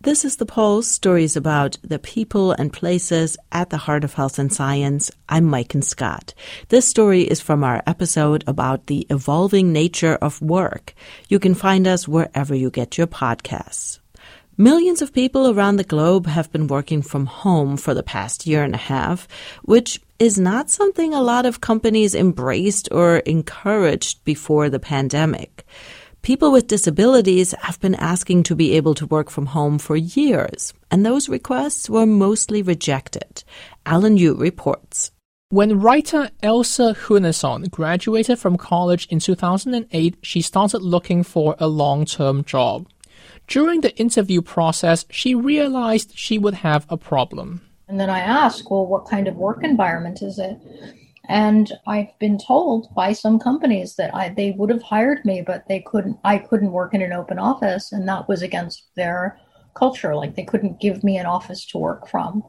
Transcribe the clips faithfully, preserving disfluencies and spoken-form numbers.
This is The Pulse, stories about the people and places at the heart of health and science. I'm Maiken Scott. This story is from our episode about the evolving nature of work. You can find us wherever you get your podcasts. Millions of people around the globe have been working from home for the past year and a half, which is not something a lot of companies embraced or encouraged before the pandemic. People with disabilities have been asking to be able to work from home for years, and those requests were mostly rejected. Alan Yu reports. When writer Elsa Hunnesson graduated from college in two thousand eight, she started looking for a long-term job. During the interview process, she realized she would have a problem. And then I asked, well, what kind of work environment is it? And I've been told by some companies that I, they would have hired me, but they couldn't. I couldn't work in an open office, and that was against their culture. Like, they couldn't give me an office to work from.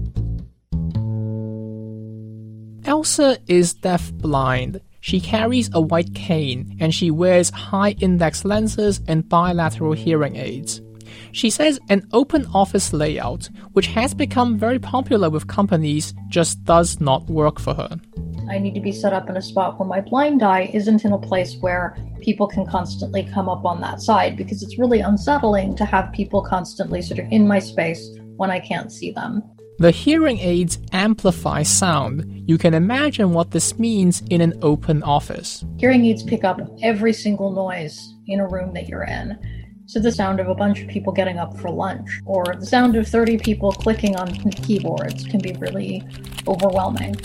Elsa is deaf-blind. She carries a white cane, and she wears high-index lenses and bilateral hearing aids. She says an open office layout, which has become very popular with companies, just does not work for her. I need to be set up in a spot where my blind eye isn't in a place where people can constantly come up on that side, because it's really unsettling to have people constantly sort of in my space when I can't see them. The hearing aids amplify sound. You can imagine what this means in an open office. Hearing aids pick up every single noise in a room that you're in. So the sound of a bunch of people getting up for lunch, or the sound of thirty people clicking on keyboards can be really overwhelming.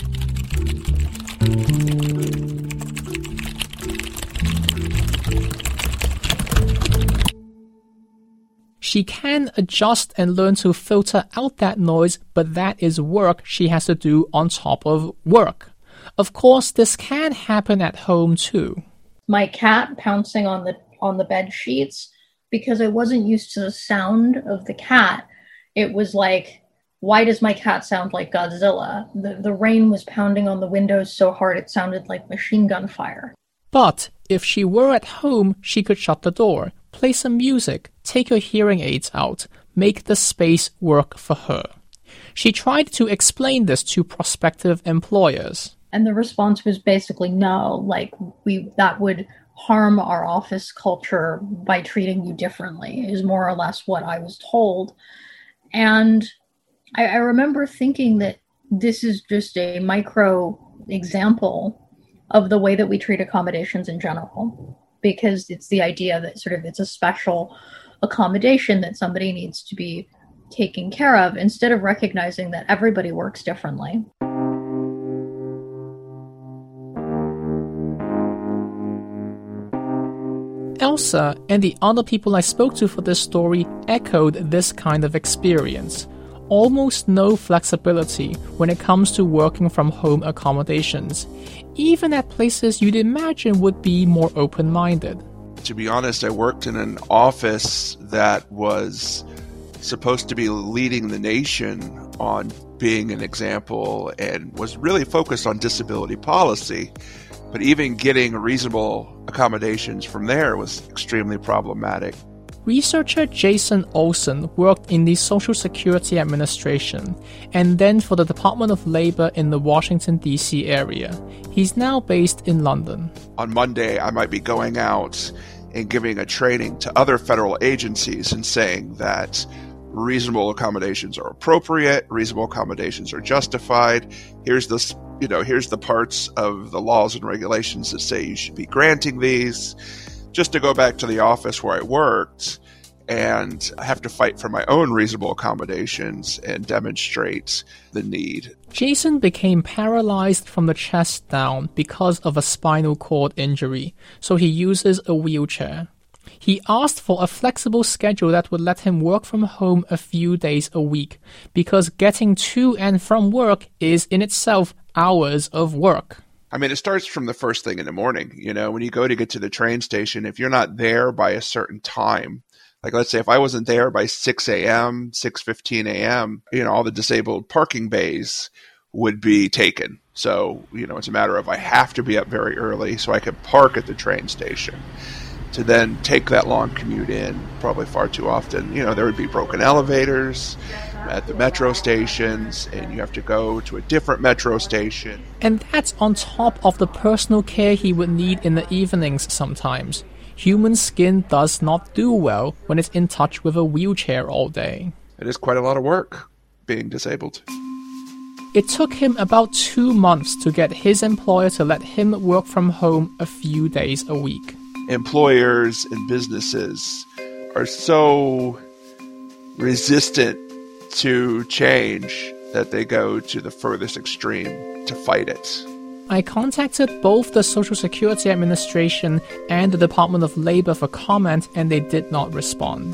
She can adjust and learn to filter out that noise, but that is work she has to do on top of work. Of course, this can happen at home too. My cat pouncing on the on the bed sheets, because I wasn't used to the sound of the cat. It was like, why does my cat sound like Godzilla? The, the rain was pounding on the windows so hard it sounded like machine gun fire. But if she were at home, she could shut the door, play some music, take her hearing aids out, make the space work for her. She tried to explain this to prospective employers. And the response was basically no, like we that would harm our office culture by treating you differently, is more or less what I was told. And I, I remember thinking that this is just a micro example of the way that we treat accommodations in general, because it's the idea that sort of it's a special accommodation that somebody needs to be taken care of, instead of recognizing that everybody works differently. Elsa and the other people I spoke to for this story echoed this kind of experience. Almost no flexibility when it comes to working from home accommodations, even at places you'd imagine would be more open-minded. To be honest, I worked in an office that was supposed to be leading the nation on being an example and was really focused on disability policy. But even getting reasonable accommodations from there was extremely problematic. Researcher Jason Olson worked in the Social Security Administration and then for the Department of Labor in the Washington, D C area. He's now based in London. On Monday, I might be going out and giving a training to other federal agencies and saying that reasonable accommodations are appropriate, reasonable accommodations are justified. Here's this, you know, here's the parts of the laws and regulations that say you should be granting these. Just to go back to the office where I worked and have to fight for my own reasonable accommodations and demonstrate the need. Jason became paralyzed from the chest down because of a spinal cord injury, so he uses a wheelchair. He asked for a flexible schedule that would let him work from home a few days a week, because getting to and from work is in itself hours of work. I mean, it starts from the first thing in the morning. You know, when you go to get to the train station, if you're not there by a certain time, like let's say if I wasn't there by six a.m., six fifteen a.m., you know, all the disabled parking bays would be taken. So, you know, it's a matter of I have to be up very early so I can park at the train station. to then take that long commute in, probably far too often. You know, there would be broken elevators at the metro stations, and you have to go to a different metro station. And that's on top of the personal care he would need in the evenings sometimes. Human skin does not do well when it's in touch with a wheelchair all day. It is quite a lot of work being disabled. It took him about two months to get his employer to let him work from home a few days a week. Employers and businesses are so resistant to change that they go to the furthest extreme to fight it. I contacted both the Social Security Administration and the Department of Labor for comment, and they did not respond.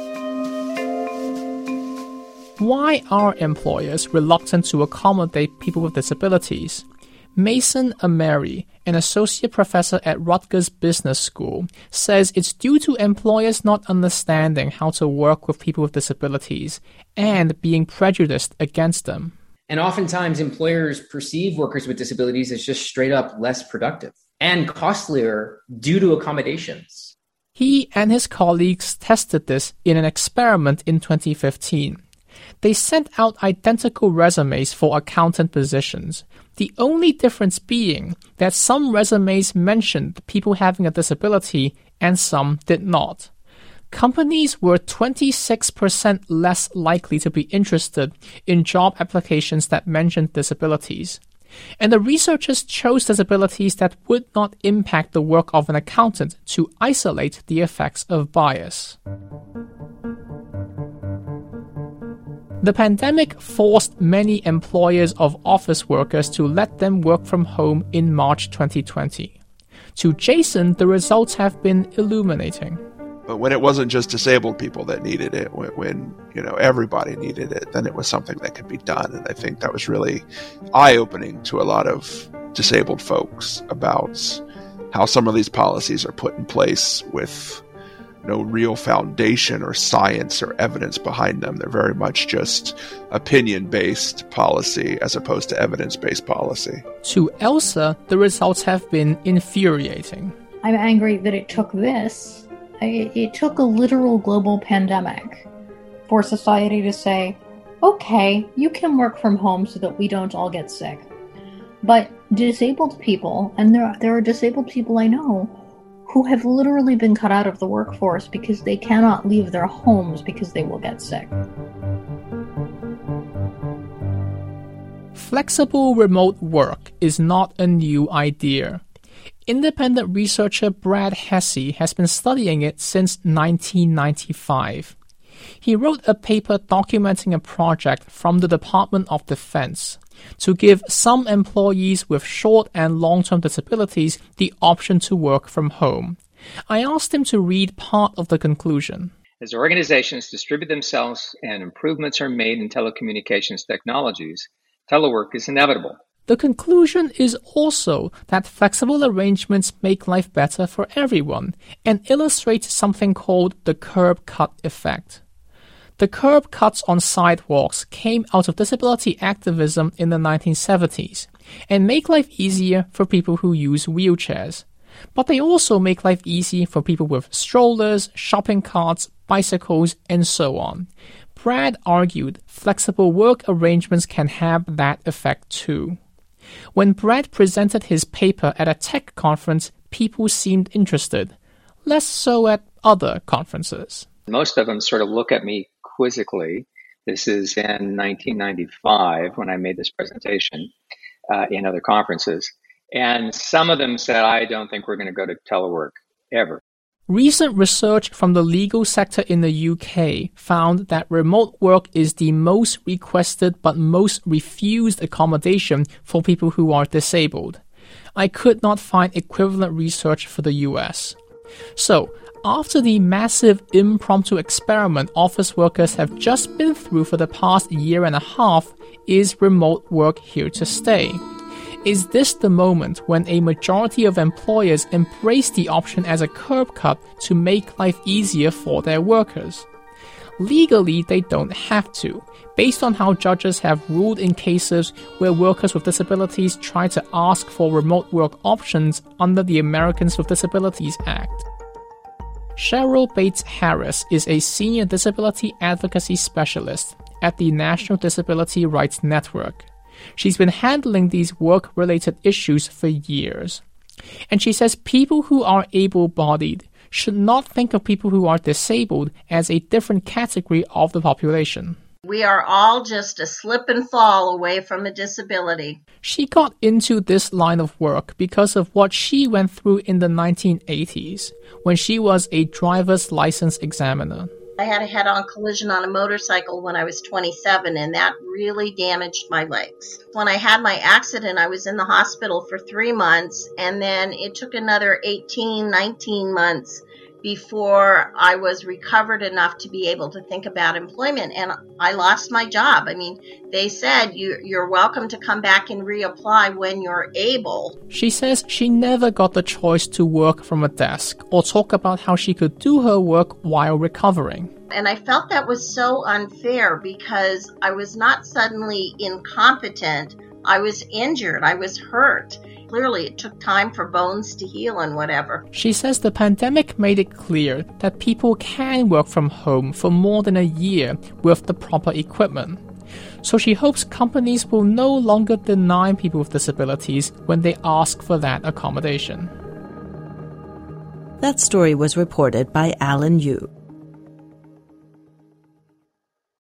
Why are employers reluctant to accommodate people with disabilities? Mason Ameri, an associate professor at Rutgers Business School, says it's due to employers not understanding how to work with people with disabilities and being prejudiced against them. And oftentimes employers perceive workers with disabilities as just straight up less productive and costlier due to accommodations. He and his colleagues tested this in an experiment in twenty fifteen. They sent out identical resumes for accountant positions, the only difference being that some resumes mentioned people having a disability and some did not. Companies were twenty-six percent less likely to be interested in job applications that mentioned disabilities. And the researchers chose disabilities that would not impact the work of an accountant to isolate the effects of bias. The pandemic forced many employers of office workers to let them work from home in March twenty twenty. To Jason, the results have been illuminating. But when it wasn't just disabled people that needed it, when, when you know everybody needed it, then it was something that could be done. And I think that was really eye-opening to a lot of disabled folks about how some of these policies are put in place with no real foundation or science or evidence behind them. They're very much just opinion-based policy as opposed to evidence-based policy. To Elsa, the results have been infuriating. I'm angry that it took this. I, it took a literal global pandemic for society to say, okay, you can work from home so that we don't all get sick. But disabled people, and there, there are disabled people I know, who have literally been cut out of the workforce because they cannot leave their homes because they will get sick. Flexible remote work is not a new idea. Independent researcher Brad Hesse has been studying it since nineteen ninety-five. He wrote a paper documenting a project from the Department of Defense to give some employees with short and long-term disabilities the option to work from home. I asked him to read part of the conclusion. As organizations distribute themselves and improvements are made in telecommunications technologies, telework is inevitable. The conclusion is also that flexible arrangements make life better for everyone and illustrate something called the curb cut effect. The curb cuts on sidewalks came out of disability activism in the nineteen seventies and make life easier for people who use wheelchairs. But they also make life easy for people with strollers, shopping carts, bicycles, and so on. Brad argued flexible work arrangements can have that effect too. When Brad presented his paper at a tech conference, people seemed interested, less so at other conferences. Most of them sort of look at me quizzically. This is in nineteen ninety-five when I made this presentation uh, in other conferences. And some of them said, I don't think we're going to go to telework ever. Recent research from the legal sector in the U K found that remote work is the most requested but most refused accommodation for people who are disabled. I could not find equivalent research for the U S. So, after the massive impromptu experiment office workers have just been through for the past year and a half, is remote work here to stay? Is this the moment when a majority of employers embrace the option as a curb cut to make life easier for their workers? Legally, they don't have to, based on how judges have ruled in cases where workers with disabilities try to ask for remote work options under the Americans with Disabilities Act. Cheryl Bates Harris is a senior disability advocacy specialist at the National Disability Rights Network. She's been handling these work-related issues for years. And she says people who are able-bodied should not think of people who are disabled as a different category of the population. We are all just a slip and fall away from a disability. She got into this line of work because of what she went through in the nineteen eighties, when she was a driver's license examiner. I had a head-on collision on a motorcycle when I was twenty-seven, and that really damaged my legs. When I had my accident, I was in the hospital for three months, and then it took another eighteen, nineteen months before I was recovered enough to be able to think about employment, and I lost my job. I mean, they said you, you're welcome to come back and reapply when you're able. She says she never got the choice to work from a desk or talk about how she could do her work while recovering. And I felt that was so unfair because I was not suddenly incompetent. I was injured. I was hurt. Clearly, it took time for bones to heal and whatever. She says the pandemic made it clear that people can work from home for more than a year with the proper equipment. So she hopes companies will no longer deny people with disabilities when they ask for that accommodation. That story was reported by Alan Yu.